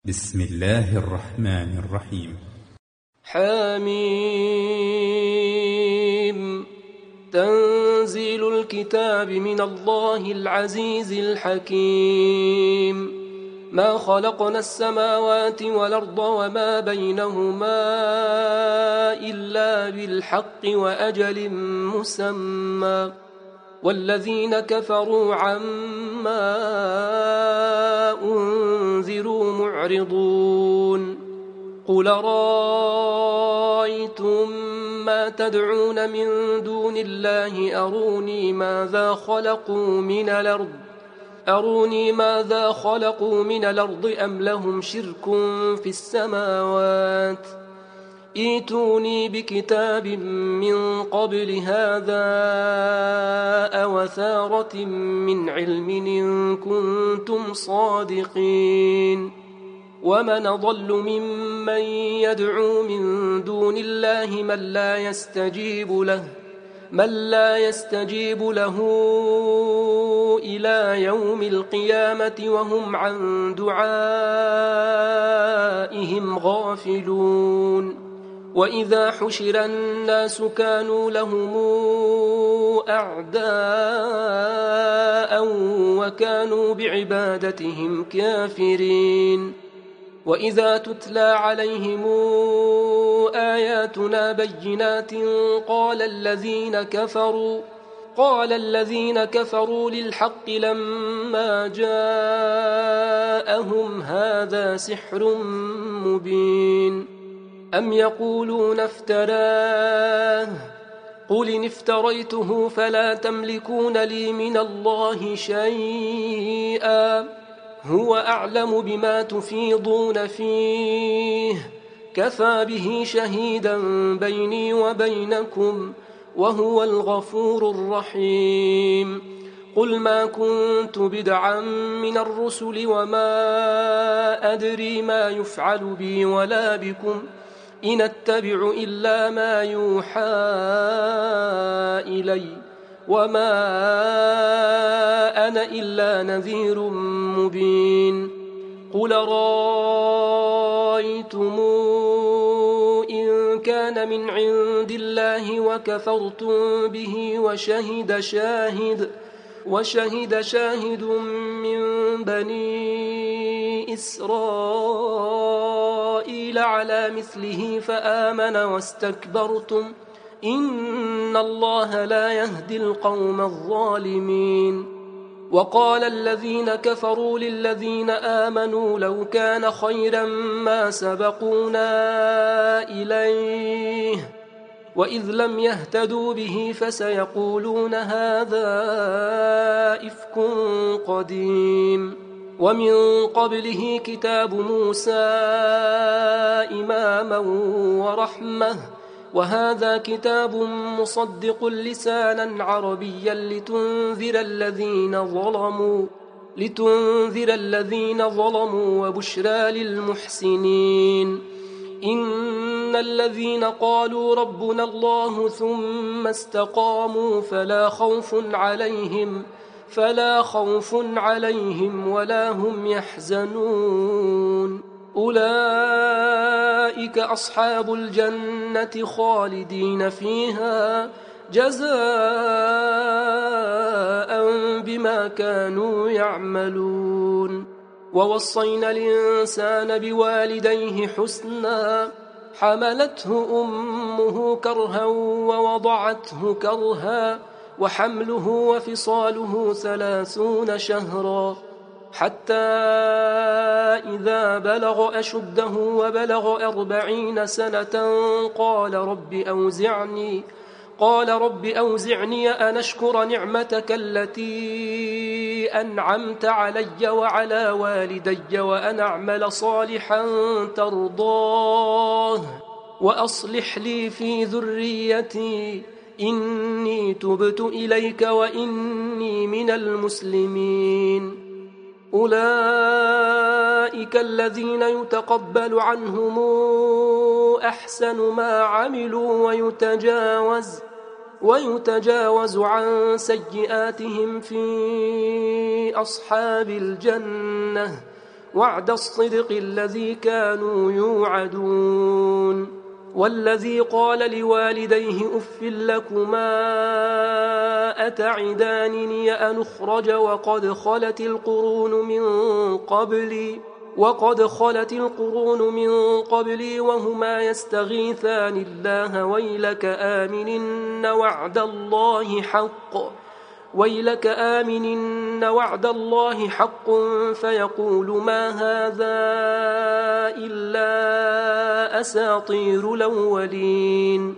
بسم الله الرحمن الرحيم. حميم. تنزيل الكتاب من الله العزيز الحكيم. ما خلقنا السماوات والأرض وما بينهما إلا بالحق وأجل مسمى، والذين كفروا عما أنذروا معرضون. قل رأيتم ما تدعون من دون الله أروني ماذا خلقوا من الأرض أم لهم شرك في السماوات. ائتوني بكتاب من قبل هذا أو أثارة من علم إن كنتم صادقين. ومن أضل ممن يدعو من دون الله من لا يستجيب له إلى يوم القيامة وهم عن دعائهم غافلون. وإذا حشر الناس كانوا لهم أعداء وكانوا بعبادتهم كافرين. وإذا تتلى عليهم آياتنا بينات قال الذين كفروا للحق لما جاءهم هذا سحر مبين. أم يقولون افتراه قل إن افتريته فلا تملكون لي من الله شيئا هو أعلم بما تفيضون فيه كفى به شهيدا بيني وبينكم وهو الغفور الرحيم. قل ما كنت بدعا من الرسل وما أدري ما يفعل بي ولا بكم إن أتبع إلا ما يوحى إلي وما أنا إلا نذير مبين. قل رأيتم إن كان من عند الله وكفرتم به وشهد شاهد من بني إسرائيل على مثله فآمن واستكبرتم إن الله لا يهدي القوم الظالمين. وقال الذين كفروا للذين آمنوا لو كان خيرا ما سبقونا إليه وإذ لم يهتدوا به فسيقولون هذا إفك قديم. ومن قبله كتاب موسى إماما ورحمة وهذا كتاب مصدق لسانا عربيا لتنذر الذين ظلموا وبشرى للمحسنين. إن الذين قالوا ربنا الله ثم استقاموا فلا خوف عليهم ولا هم يحزنون. أولئك أصحاب الجنة خالدين فيها جزاء بما كانوا يعملون. ووصينا الإنسان بوالديه حسنا حملته أمه كرها ووضعته كرها وحمله وفصاله 30 شهرا حتى إذا بلغ أشده وبلغ 40 سنة قال رب أوزعني أن أشكر نعمتك التي أنعمت علي وعلى والدي وأن أعمل صالحا ترضاه وأصلح لي في ذريتي إني تبت إليك وإني من المسلمين. أولئك الذين يتقبل عنهم أحسن ما عملوا ويتجاوز عن سيئاتهم في أصحاب الجنة وعد الصدق الذي كانوا يوعدون والذي قال لوالديه أف لكما أتعدانني أن أخرج وقد خلت القرون من قبلي وهما يستغيثان الله ويلك آمن وعد الله حق فيقول ما هذا إلا أساطير الأولين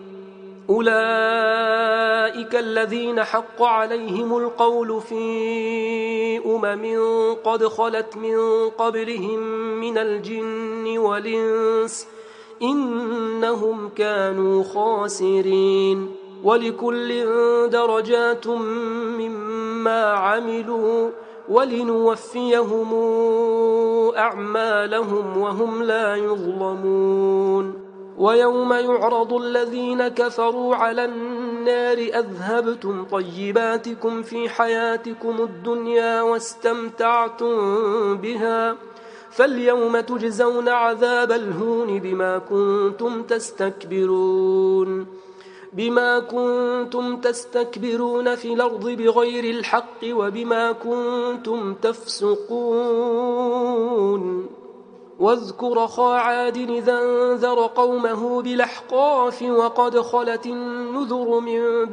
أولئك الذين حق عليهم القول في قد خلت من قبلهم من الجن والإنس إنهم كانوا خاسرين ولكل درجات مما عملوا ولنوفيهم أعمالهم وهم لا يظلمون ويوم يعرض الذين كفروا على النار أذهبتم طيباتكم في حياتكم الدنيا واستمتعتم بها فاليوم تجزون عذاب الهون بما كنتم تستكبرون في الأرض بغير الحق وبما كنتم تفسقون واذكر أخا عاد إذا أنذر قومه بالأحقاف وقد خلت النذر من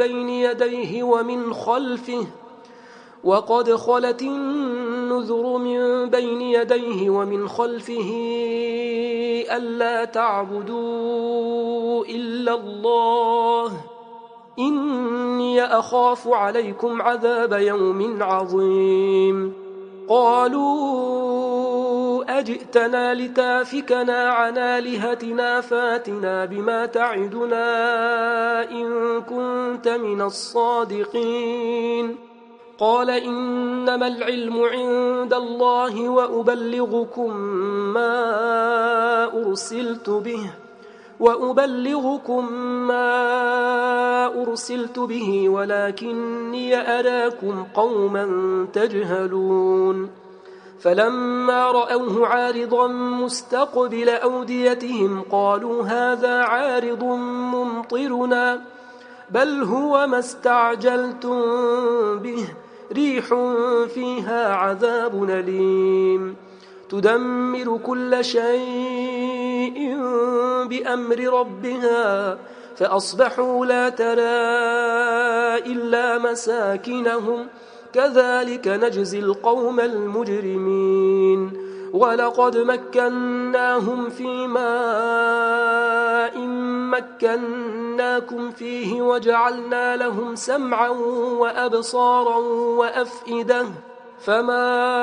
بين يديه ومن خلفه ألا تعبدوا إلا الله إني أخاف عليكم عذاب يوم عظيم قالوا أجئتنا لتافكنا عن آلهتنا فاتنا بما تعدنا إن كنت من الصادقين قال إنما العلم عند الله وأبلغكم ما أرسلت به ولكني أراكم قوما تجهلون فلما رأوه عارضا مستقبل أوديتهم قالوا هذا عارض ممطرنا بل هو ما استعجلتم به ريح فيها عذاب أليم تدمر كل شيء بأمر ربها فأصبحوا لا ترى إلا مساكنهم كذلك نجزي القوم المجرمين ولقد مكناهم في ماء مكناكم فيه وجعلنا لهم سمعا وأبصارا وأفئدة فما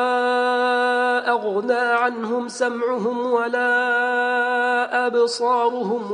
أغنى عنهم سمعهم ولا أبصارهم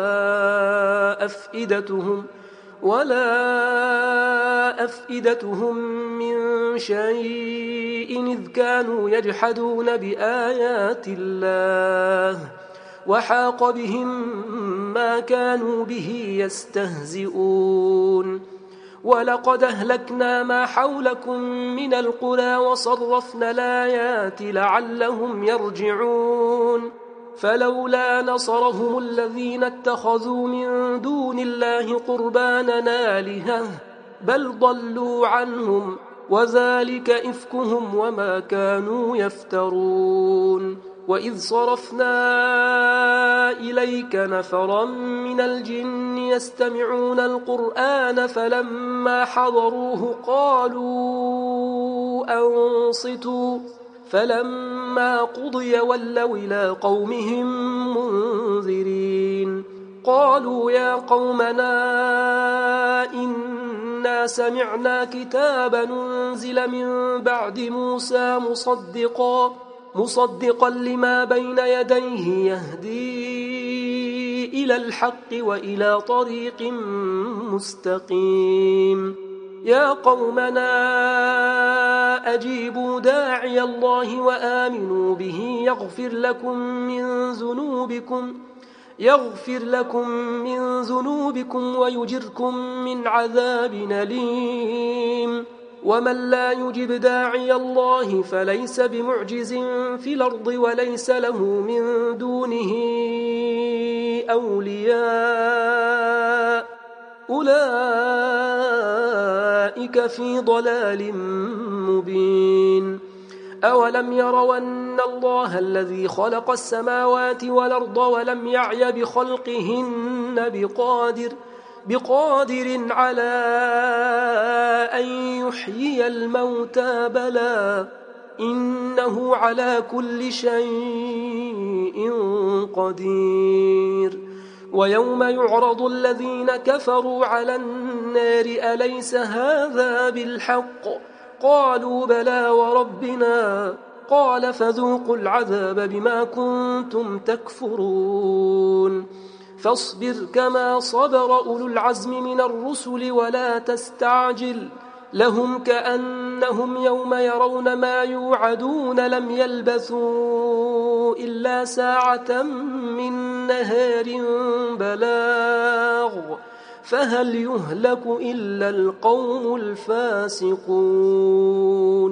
ولا أفئدتهم من شيء إذ كانوا يجحدون بآيات الله وحاق بهم ما كانوا به يستهزئون ولقد أهلكنا ما حولكم من القرى وصرفنا الآيات لعلهم يرجعون فلولا نصرهم الذين اتخذوا من دون الله قربانا آلهة بل ضلوا عنهم وذلك إفكهم وما كانوا يفترون وإذ صرفنا إليك نفرا من الجن يستمعون القرآن فلما حضروه قالوا أنصتوا فلما قضي ولوا إلى قومهم منذرين قالوا يا قومنا إنا سمعنا كتابا أنزل من بعد موسى مصدقا لما بين يديه يهدي إلى الحق وإلى طريق مستقيم يا قومنا أجيبوا داعي الله وآمنوا به يغفر لكم من ذنوبكم ويجركم من عذاب أليم ومن لا يجب داعي الله فليس بمعجز في الأرض وليس له من دونه أولياء أولئك في ضلال مبين أولم يروا أن الله الذي خلق السماوات والأرض ولم يعي بخلقهن بقادر على أن يحيي الموتى بلى إنه على كل شيء قدير ويوم يعرض الذين كفروا على النار أليس هذا بالحق قالوا بلى وربنا قال فذوقوا العذاب بما كنتم تكفرون فاصبر كما صبر أولو العزم من الرسل ولا تستعجل لهم كأنهم يوم يرون ما يوعدون لم يلبثوا إلا ساعة من نهار بلاغ فهل يهلك إلا القوم الفاسقون